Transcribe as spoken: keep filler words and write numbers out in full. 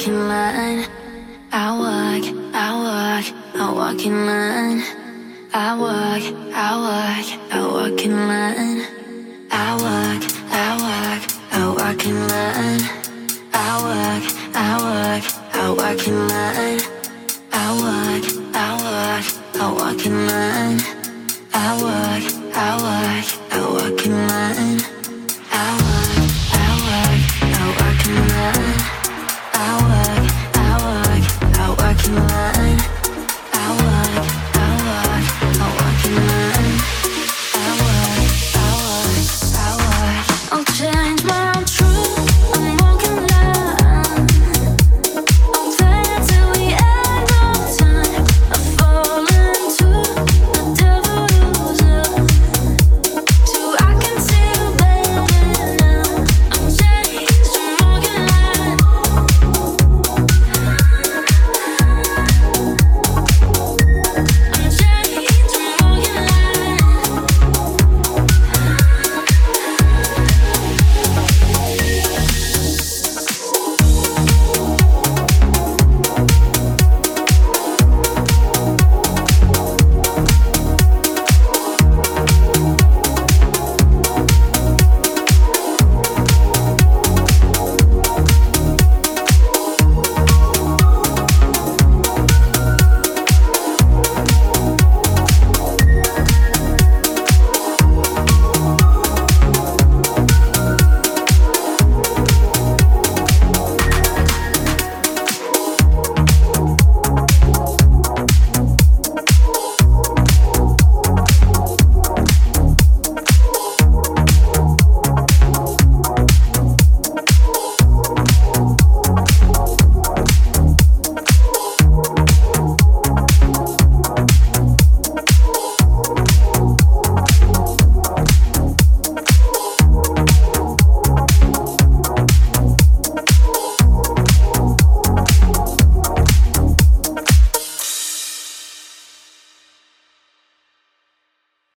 walk in line. I walk, I walk, I walk in line. I walk, I walk, I walk in line. I walk, I walk, I walk in line. I walk, I walk, I walk in line. I walk, I walk, I walk in line. I walk, I walk.